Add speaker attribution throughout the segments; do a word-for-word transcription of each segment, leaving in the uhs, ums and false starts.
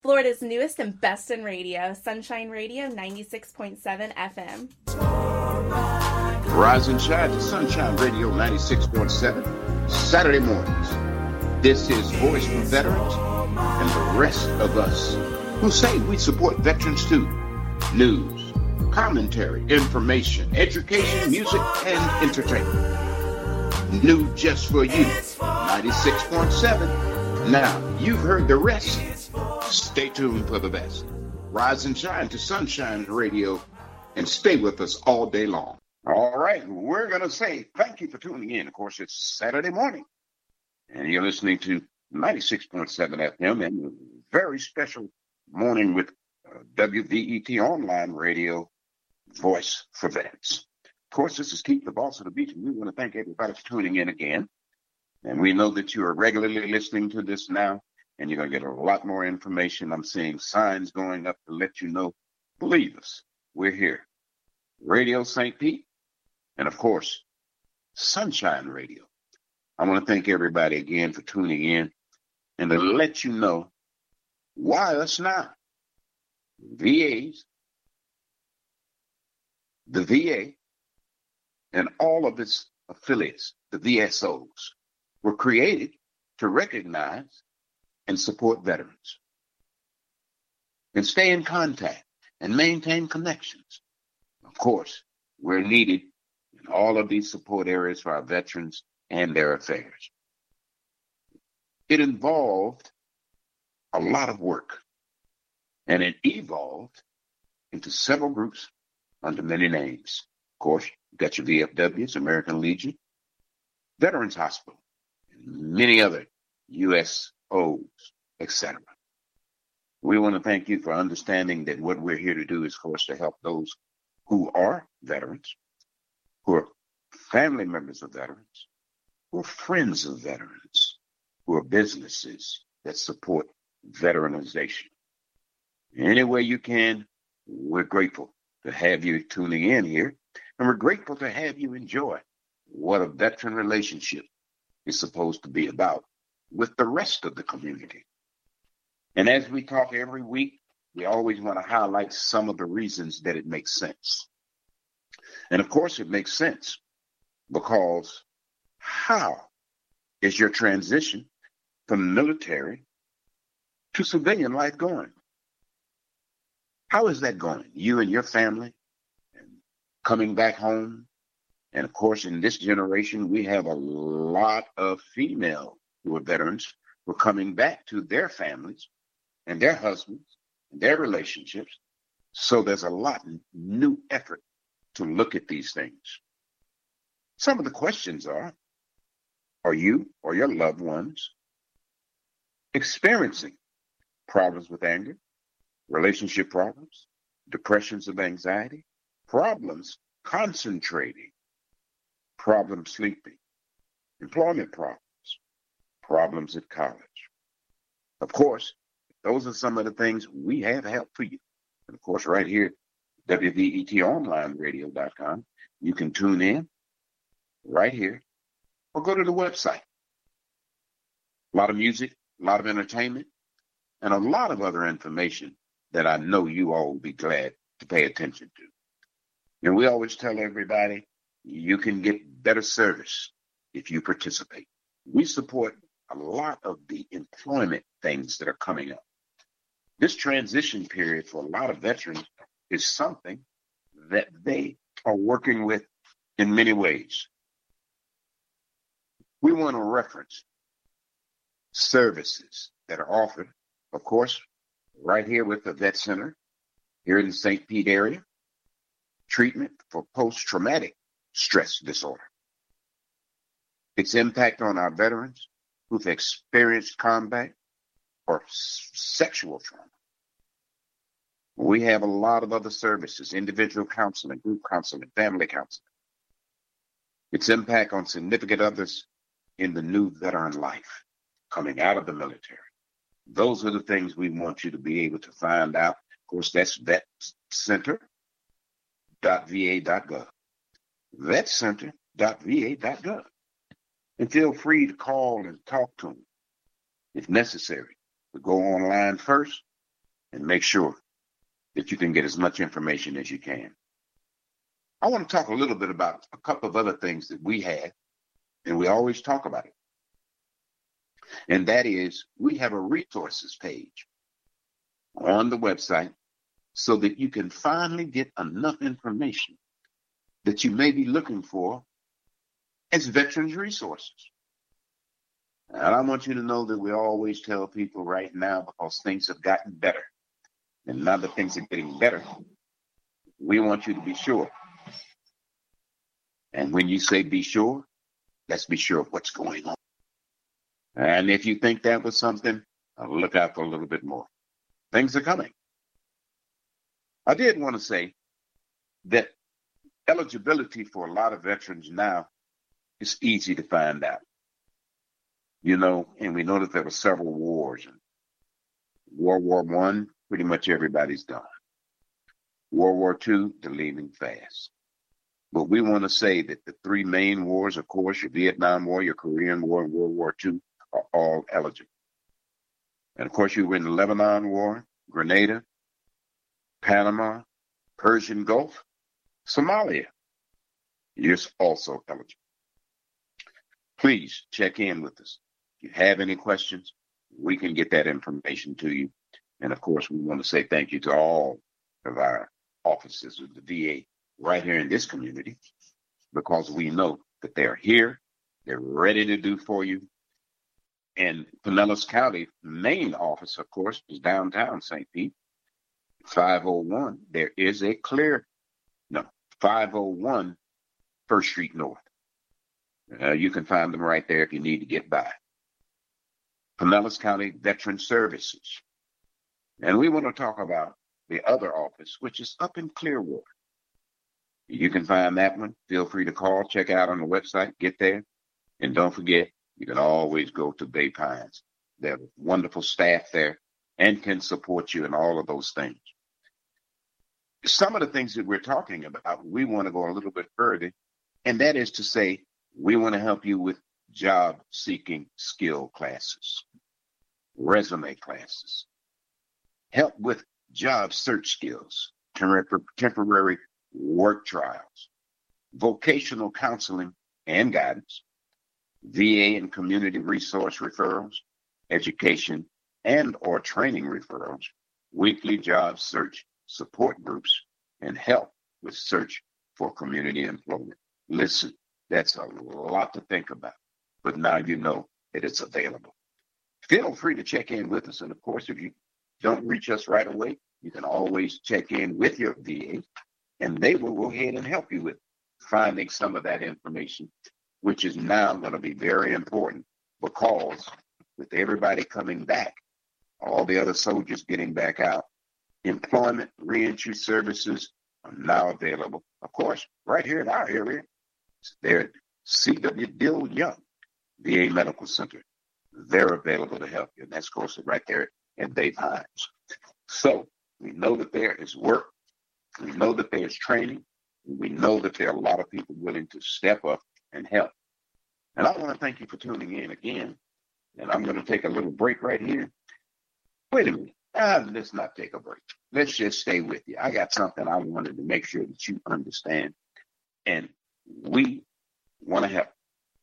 Speaker 1: Florida's newest and best in radio, Sunshine Radio ninety-six point seven F M.
Speaker 2: Rise and shine to Sunshine Radio ninety-six point seven, Saturday mornings. This is Voice for Veterans and the rest of us who say we support veterans too. News, commentary, information, education, music, and entertainment. New just for you, ninety-six point seven. Now, you've heard the rest. Stay tuned for the best. Rise and shine to Sunshine Radio and stay with us all day long. All right, we're going to say thank you for tuning in. Of course, it's Saturday morning, and you're listening to ninety-six point seven F M and a very special morning with uh, W V E T Online Radio, Voice for Vets. Of course, this is Keith, the boss of the beach, and we want to thank everybody for tuning in again. And we know that you are regularly listening to this now, and you're going to get a lot more information. I'm seeing signs going up to let you know. Believe us, we're here. Radio Saint Pete, and of course, Sunshine Radio. I want to thank everybody again for tuning in and to let you know why us now. V As, the V A, and all of its affiliates, the V S Os, were created to recognize and support veterans and stay in contact and maintain connections. Of course, we're needed in all of these support areas for our veterans and their affairs. It involved a lot of work, and it evolved into several groups under many names. Of course, you got your V F Ws, American Legion, Veterans Hospital, and many other U S Os, et cetera. We want to thank you for understanding that what we're here to do is, of course, to help those who are veterans, who are family members of veterans, who are friends of veterans, who are businesses that support veteranization. Any way you can, we're grateful to have you tuning in here, and we're grateful to have you enjoy what a veteran relationship is supposed to be about with the rest of the community. And as we talk every week, we always want to highlight some of the reasons that it makes sense. And of course, it makes sense because how is your transition from military to civilian life going? How is that going? You and your family and coming back home. And of course, in this generation, we have a lot of female who are veterans who are coming back to their families and their husbands and their relationships. So there's a lot of new effort to look at these things. Some of the questions are, are you or your loved ones experiencing problems with anger, relationship problems, depressions of anxiety, problems concentrating, problems sleeping, employment problems, problems at college? Of course, those are some of the things we have help for you. And of course, right here, W V E T online radio dot com, you can tune in right here or go to the website. A lot of music, a lot of entertainment, and a lot of other information that I know you all will be glad to pay attention to. And we always tell everybody, you can get better service if you participate. We support a lot of the employment things that are coming up. This transition period for a lot of veterans is something that they are working with in many ways. We want to reference services that are offered, of course, right here with the Vet Center here in the Saint Pete area, treatment for post-traumatic stress disorder. Its impact on our veterans who've experienced combat or s- sexual trauma. We have a lot of other services, individual counseling, group counseling, family counseling. Its impact on significant others in the new veteran life coming out of the military. Those are the things we want you to be able to find out. Of course, that's vet center dot v a dot gov. vet center dot v a dot gov. And feel free to call and talk to them if necessary. But go online first and make sure that you can get as much information as you can. I want to talk a little bit about a couple of other things that we have, and we always talk about it. And that is, we have a resources page on the website so that you can finally get enough information that you may be looking for as veterans resources. And I want you to know that we always tell people right now, because things have gotten better, and now that things are getting better, we want you to be sure. And when you say be sure, let's be sure of what's going on. And if you think that was something, I'll look out for a little bit more. Things are coming. I did want to say that eligibility for a lot of veterans now is easy to find out. You know, and we know that there were several wars. And World War One, pretty much everybody's gone. World War Two, they're leaving fast. But we want to say that the three main wars, of course, your Vietnam War, your Korean War, and World War Two, are all eligible. And of course, you were in the Lebanon War, Grenada, Panama, Persian Gulf, Somalia. You're also eligible. Please check in with us. If you have any questions, we can get that information to you. And of course, we want to say thank you to all of our offices of the V A right here in this community, because we know that they're here, they're ready to do for you. And Pinellas County main office, of course, is downtown Saint Pete, five oh one. There is a clear, no, five oh one First Street North. Uh, you can find them right there if you need to get by. Pinellas County Veteran Services. And we want to talk about the other office, which is up in Clearwater. You can find that one. Feel free to call, check out on the website, get there. And don't forget, you can always go to Bay Pines. They have wonderful staff there and can support you in all of those things. Some of the things that we're talking about, we want to go a little bit further, and that is to say, we want to help you with job-seeking skill classes, resume classes, help with job search skills, temporary work trials, vocational counseling and guidance, V A and community resource referrals, education and or training referrals, weekly job search support groups, and help with search for community employment. Listen, that's a lot to think about, but now you know that it's available. Feel free to check in with us. And of course, if you don't reach us right away, you can always check in with your V A, and they will go ahead and help you with finding some of that information, which is now going to be very important, because with everybody coming back, all the other soldiers getting back out, employment reentry services are now available. Of course, right here in our area, they're at C W Dill Young V A Medical Center. They're available to help you, and that's, of course, right there at Bay Pines. So we know that there is work. We know that there's training. We know that there are a lot of people willing to step up and help. And I want to thank you for tuning in again. And I'm going to take a little break right here. Wait a minute. Ah, let's not take a break. Let's just stay with you. I got something I wanted to make sure that you understand. And we want to help.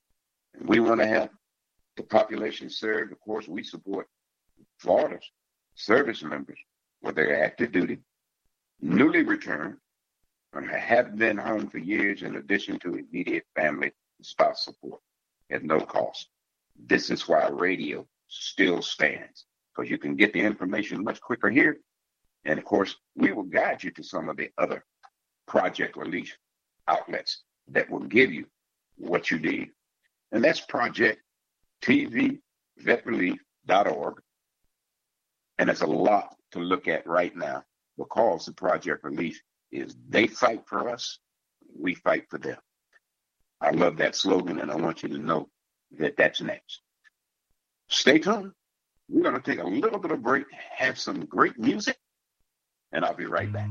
Speaker 2: We want to help the population served. Of course, we support Florida's service members, whether they're active duty, newly returned, or have been home for years, in addition to immediate family and spouse support at no cost. This is why radio still stands, because you can get the information much quicker here. And of course, we will guide you to some of the other Project Relief outlets that will give you what you need. And that's Project T V vet relief dot org. And it's a lot to look at right now, because the Project Relief is they fight for us, we fight for them. I love that slogan, and I want you to know that that's next. Stay tuned. We're going to take a little bit of break, have some great music, and I'll be right back.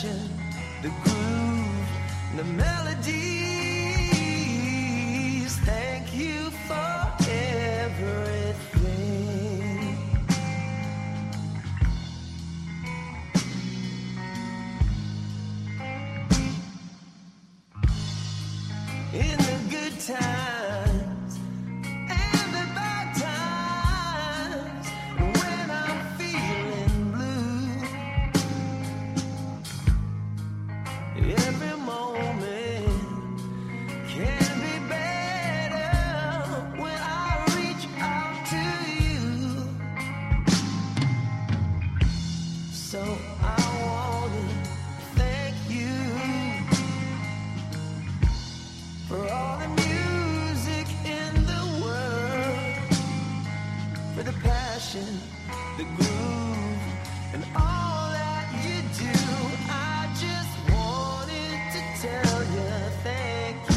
Speaker 3: passion, the groove, the melodies. Thank you for everything. In the good times and the bad times, when I'm feeling blue, every moment can be better when I reach out to you. So I wanna thank you for all the music in the world, for the passion, the groove, and all that you do. I just wanted to tell you thank you.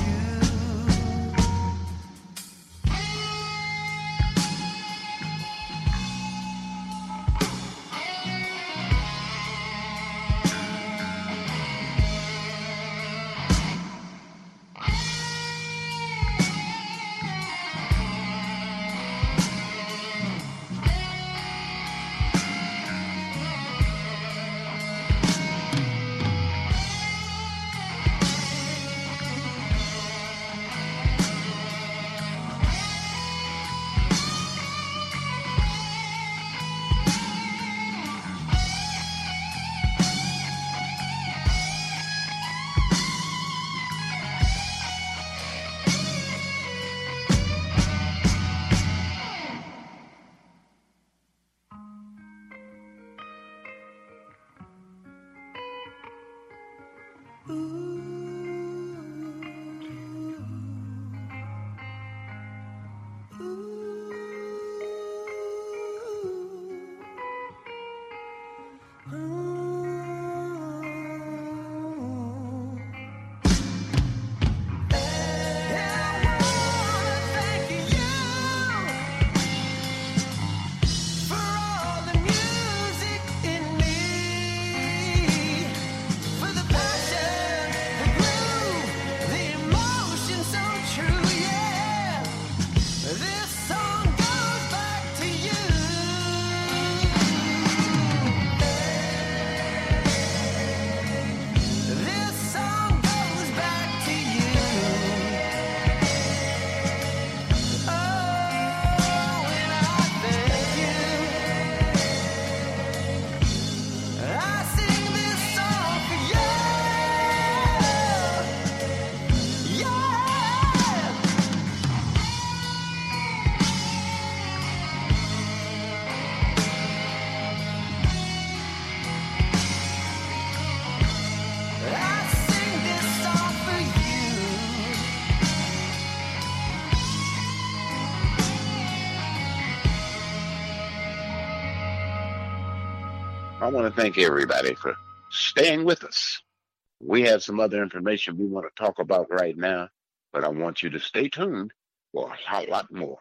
Speaker 2: I want to thank everybody for staying with us. We have some other information we want to talk about right now, but I want you to stay tuned for a whole lot more.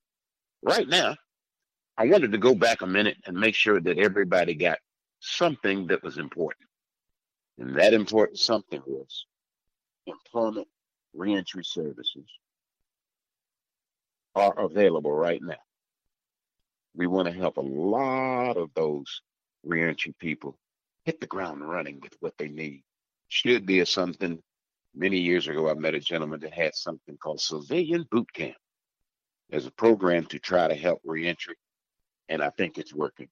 Speaker 2: Right now, I wanted to go back a minute and make sure that everybody got something that was important. And that important something was employment reentry services are available right now. We want to help a lot of those reentry people hit the ground running with what they need. Should be a something. Many years ago, I met a gentleman that had something called Civilian Boot Camp as a program to try to help reentry, and I think it's working.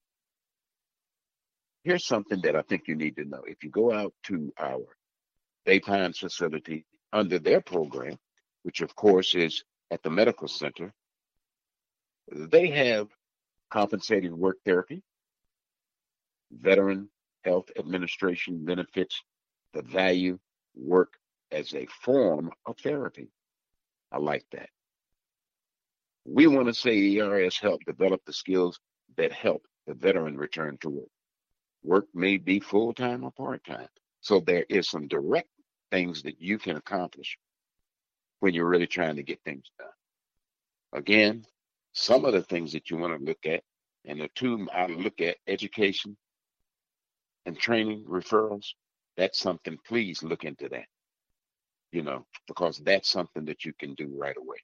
Speaker 2: Here's something that I think you need to know. If you go out to our Bay Pines facility under their program, which of course is at the medical center, they have compensated work therapy, Veteran Health Administration benefits the value work as a form of therapy. I like that. We want to say E R S help develop the skills that help the veteran return to work. Work may be full-time or part-time. So there is some direct things that you can accomplish when you're really trying to get things done. Again, some of the things that you want to look at, and the two I look at, education and training referrals, that's something, please look into that, you know, because that's something that you can do right away.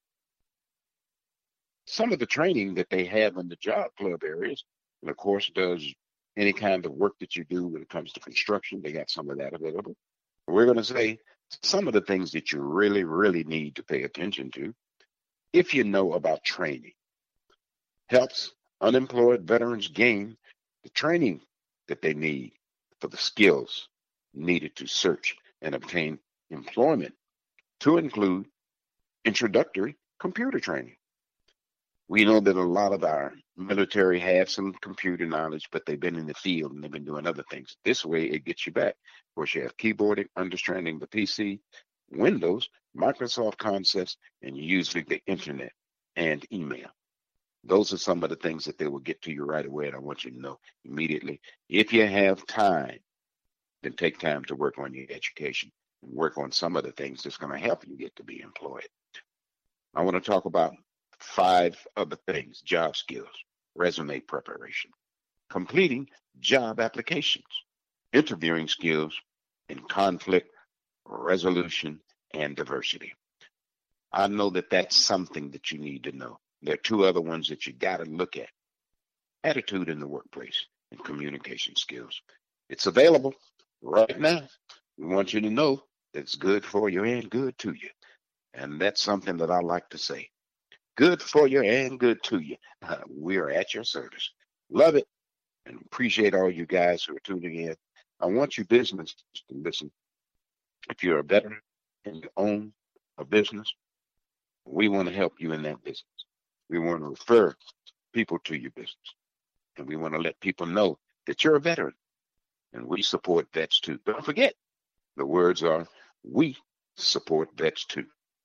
Speaker 2: Some of the training that they have in the job club areas, and of course, does any kind of work that you do when it comes to construction, they got some of that available. We're going to say some of the things that you really, really need to pay attention to if you know about training. Helps unemployed veterans gain the training that they need for the skills needed to search and obtain employment, to include introductory computer training. We know that a lot of our military have some computer knowledge, but they've been in the field and they've been doing other things. This way, it gets you back. Of course, you have keyboarding, understanding the P C, Windows, Microsoft concepts, and using the internet and email. Those are some of the things that they will get to you right away, and I want you to know immediately. If you have time, then take time to work on your education and work on some of the things that's going to help you get to be employed. I want to talk about five other things: job skills, resume preparation, completing job applications, interviewing skills, and conflict resolution and diversity. I know that that's something that you need to know. There are two other ones that you got to look at: attitude in the workplace and communication skills. It's available right now. We want you to know that it's good for you and good to you. And that's something that I like to say. Good for you and good to you. Uh, we are at your service. Love it and appreciate all you guys who are tuning in. I want you business to listen. If you're a veteran and you own a business, we want to help you in that business. We want to refer people to your business. And we want to let people know that you're a veteran. And we support vets too. Don't forget, the words are, we support vets too.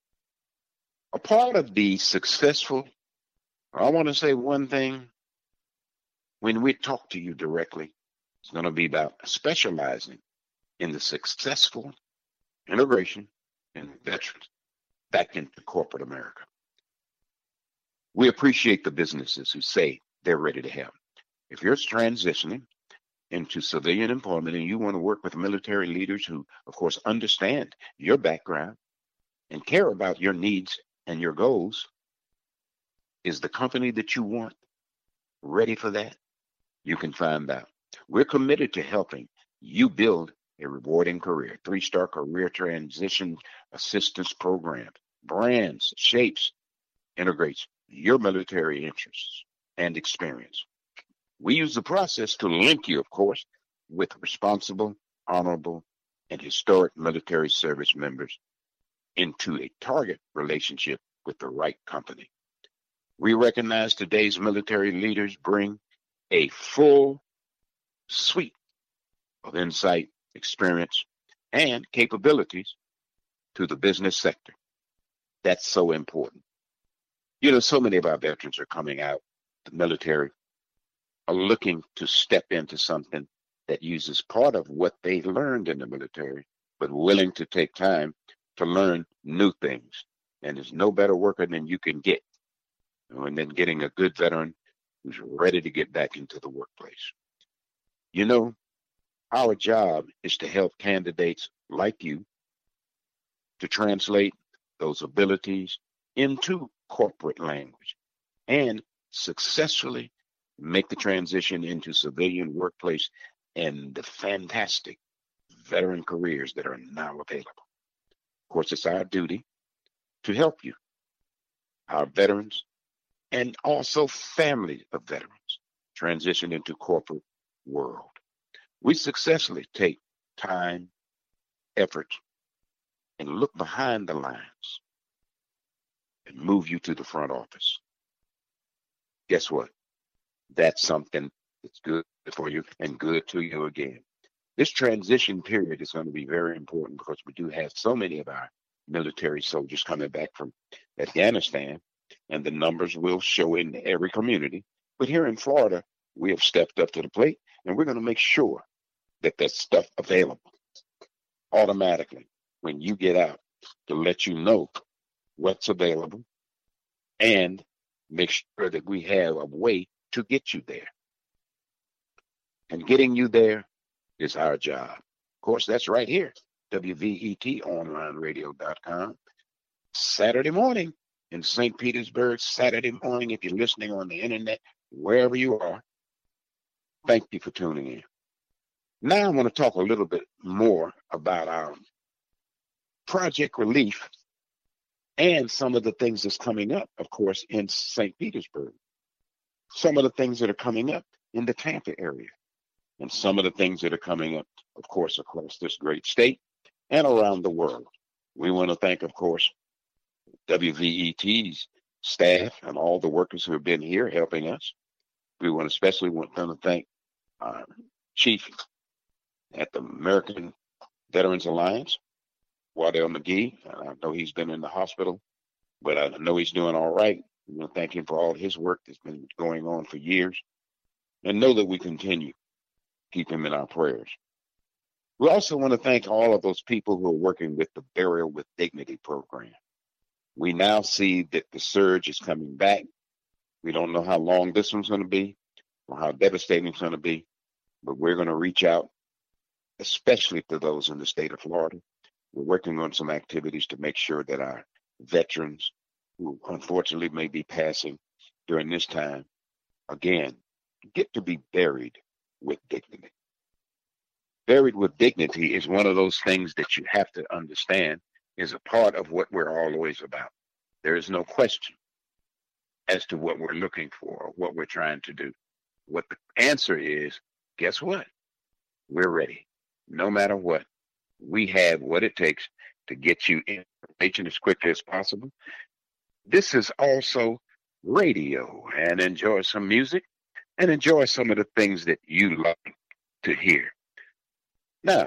Speaker 2: A part of the successful, I want to say one thing, when we talk to you directly, it's going to be about specializing in the successful integration and veterans back into corporate America. We appreciate the businesses who say they're ready to help. If you're transitioning into civilian employment and you want to work with military leaders who, of course, understand your background and care about your needs and your goals, is the company that you want ready for that? You can find out. We're committed to helping you build a rewarding career. Three-star career transition assistance program, brands, shapes, integrates your military interests and experience. We use the process to link you, of course, with responsible, honorable, and historic military service members into a target relationship with the right company. We recognize today's military leaders bring a full suite of insight, experience, and capabilities to the business sector. That's so important. You know, so many of our veterans are coming out, the military, are looking to step into something that uses part of what they learned in the military, but willing to take time to learn new things. And there's no better worker than you can get. And then getting a good veteran who's ready to get back into the workplace. You know, our job is to help candidates like you to translate those abilities into corporate language and successfully make the transition into civilian workplace and the fantastic veteran careers that are now available. Of course, it's our duty to help you, our veterans, and also families of veterans transition into corporate world. We successfully take time, effort, and look behind the lines and move you to the front office. Guess what? That's something that's good for you and good to you again. This transition period is going to be very important because we do have so many of our military soldiers coming back from Afghanistan, and the numbers will show in every community. But here in Florida, we have stepped up to the plate, and we're going to make sure that there's stuff available automatically when you get out to let you know what's available and make sure that we have a way to get you there. And getting you there is our job. Of course, that's right here, W V E T online radio dot com. Saturday morning in Saint Petersburg, Saturday morning, if you're listening on the internet, wherever you are, thank you for tuning in. Now I want to talk a little bit more about our Project Relief and some of the things that's coming up, of course, in Saint Petersburg. Some of the things that are coming up in the Tampa area, and some of the things that are coming up, of course, across this great state and around the world. We want to thank, of course, W V E T's staff and all the workers who have been here helping us. We want especially want them to thank our chief at the American Veterans Alliance, Wardell McGee. I know he's been in the hospital, but I know he's doing all right. We want to thank him for all his work that's been going on for years, and know that we continue to keep him in our prayers. We also want to thank all of those people who are working with the Burial with Dignity program. We now see that the surge is coming back. We don't know how long this one's going to be or how devastating it's going to be, but we're going to reach out, especially to those in the state of Florida. We're working on some activities to make sure that our veterans who unfortunately may be passing during this time, again, get to be buried with dignity. Buried with dignity is one of those things that you have to understand is a part of what we're always about. There is no question as to what we're looking for or what we're trying to do. What the answer is, guess what? We're ready. No matter what, we have what it takes to get you information as quickly as possible. This is also radio, and enjoy some music and enjoy some of the things that you like to hear. Now,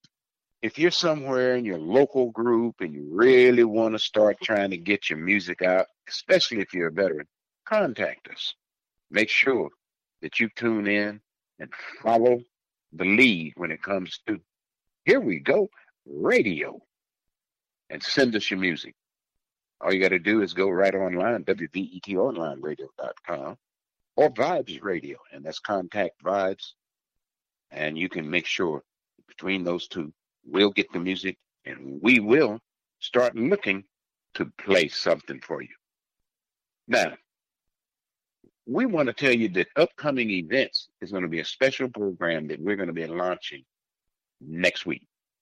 Speaker 2: if you're somewhere in your local group and you really want to start trying to get your music out, especially if you're a veteran, contact us. Make sure that you tune in and follow the lead when it comes to, here we go, radio, and send us your music. All you got to do is go right online, W V E T online radio dot com, or Vibes Radio, and that's contact Vibes, and you can make sure between those two, we'll get the music, and we will start looking to play something for you. Now, we want to tell you that upcoming events is going to be a special program that we're going to be launching next week.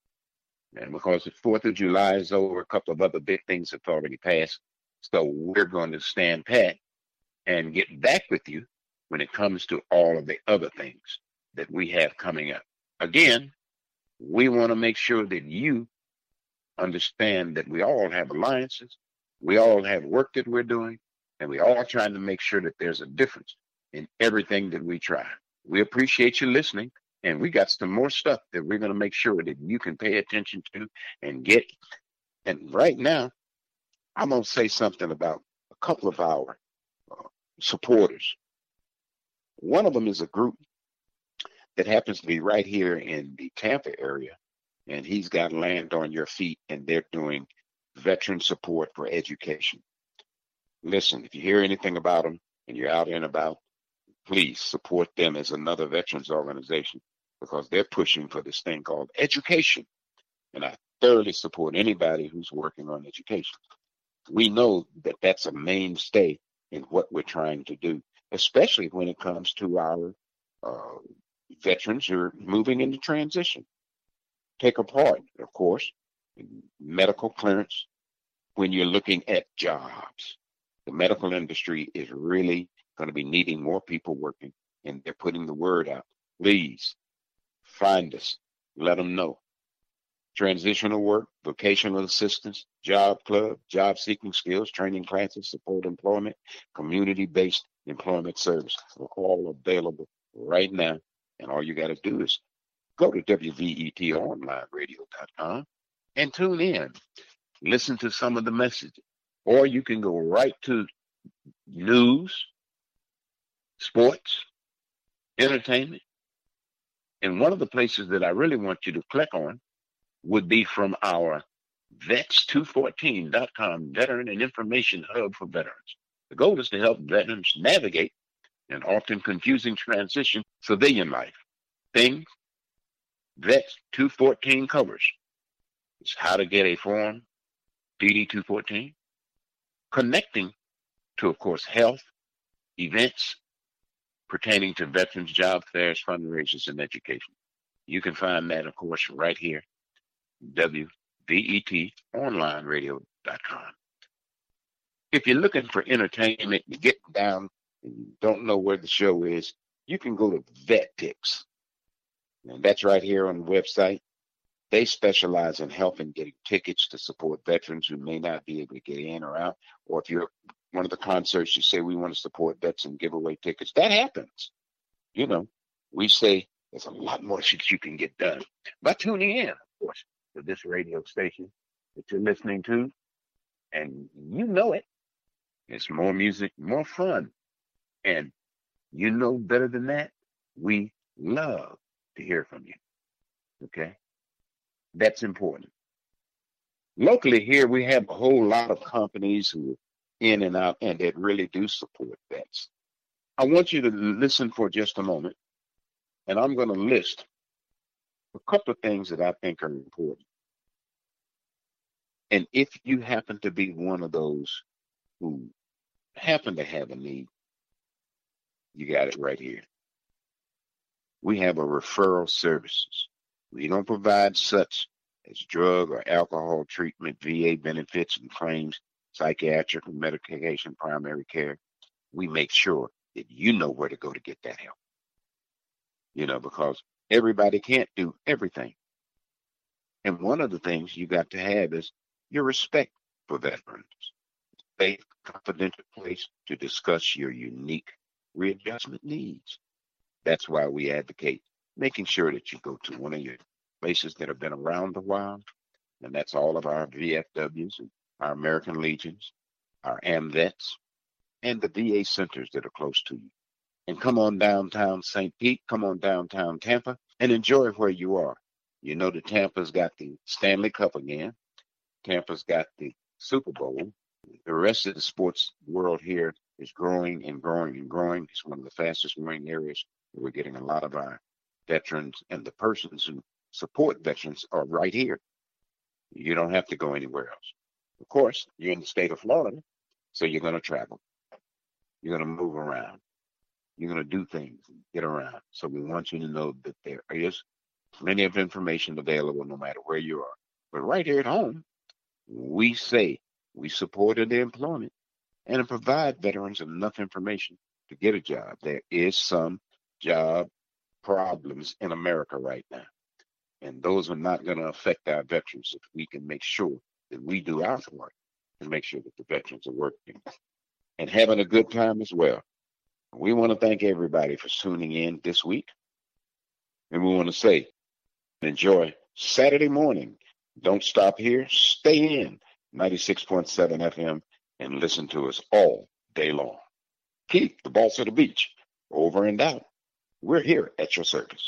Speaker 2: And because the fourth of July is over, a couple of other big things have already passed. So we're going to stand pat and get back with you when it comes to all of the other things that we have coming up. Again, we want to make sure that you understand that we all have alliances, we all have work that we're doing, and we all trying to make sure that there's a difference in everything that we try. We appreciate you listening, and we got some more stuff that we're going to make sure that you can pay attention to and get. And right now, I'm going to say something about a couple of our uh, supporters. One of them is a group that happens to be right here in the Tampa area, and he's got Land on Your Feet, and they're doing veteran support for education. Listen, if you hear anything about them and you're out and about, please support them as another veterans organization because they're pushing for this thing called education. And I thoroughly support anybody who's working on education. We know that that's a mainstay in what we're trying to do, especially when it comes to our uh, veterans who are moving into transition. Take a part, of course, in medical clearance when you're looking at jobs. The medical industry is really going to be needing more people working, and they're putting the word out. Please find us. Let them know. Transitional work, vocational assistance, job club, job seeking skills, training classes, support employment, community-based employment services are all available right now. And all you got to do is go to W V E T online radio dot com and tune in. Listen to some of the messages. Or you can go right to news, sports, entertainment. And one of the places that I really want you to click on would be from our vets two fourteen dot com Veteran and Information Hub for Veterans. The goal is to help veterans navigate an often confusing transition civilian life. Things Vets two fourteen covers. It's how to get a form, D D two fourteen, connecting to, of course, health, events pertaining to veterans, job fairs, fundraisers, and education. You can find that, of course, right here, W V E T online radio dot com. If you're looking for entertainment, you're getting down and you don't know where the show is, you can go to VetPix. And that's right here on the website. They specialize in helping getting tickets to support veterans who may not be able to get in or out. Or if you're one of the concerts, you say, we want to support vets and give away tickets. That happens. You know, we say there's a lot more shit you can get done by tuning in, of course, to this radio station that you're listening to. And you know it. It's more music, more fun. And you know better than that, we love to hear from you. Okay? That's important. Locally here, we have a whole lot of companies who are in and out and that really do support vets. I want you to listen for just a moment, and I'm going to list a couple of things that I think are important. And if you happen to be one of those who happen to have a need, you got it right here. We have a referral services. We don't provide such as drug or alcohol treatment, V A benefits and claims, psychiatric and medication, primary care. We make sure that you know where to go to get that help. You know, because everybody can't do everything. And one of the things you got to have is your respect for veterans. A confidential place to discuss your unique readjustment needs. That's why we advocate making sure that you go to one of your places that have been around a while, and that's all of our V F Ws, and our American Legions, our AMVETS, and the V A centers that are close to you. And come on downtown Saint Pete, come on downtown Tampa, and enjoy where you are. You know that Tampa's got the Stanley Cup again. Tampa's got the Super Bowl. The rest of the sports world here is growing and growing and growing. It's one of the fastest growing areas. We're getting a lot of our veterans and the persons who support veterans are right here. You don't have to go anywhere else. Of course, you're in the state of Florida, so you're going to travel. You're going to move around. You're going to do things, get around. So we want you to know that there is plenty of information available no matter where you are. But right here at home, we say we supported the employment and provide veterans enough information to get a job. There is some job problems in America right now. And those are not going to affect our veterans if we can make sure that we do our part and make sure that the veterans are working and having a good time as well. We want to thank everybody for tuning in this week. And we want to say, enjoy Saturday morning. Don't stop here. Stay in ninety-six point seven F M and listen to us all day long. Keith, the boss of the beach, over and out. We're here at your service.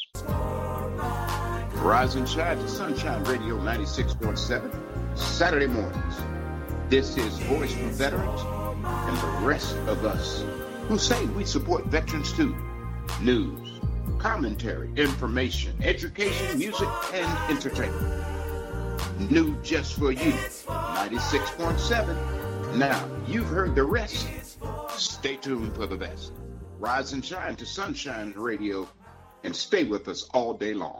Speaker 2: Rise and shine to Sunshine Radio ninety-six point seven, Saturday mornings. This is Voice for Veterans and the rest of us who say we support veterans too. News, commentary, information, education, music, and entertainment. New just for you, ninety-six point seven. Now, you've heard the rest. Stay tuned for the best. Rise and shine to Sunshine Radio and stay with us all day long.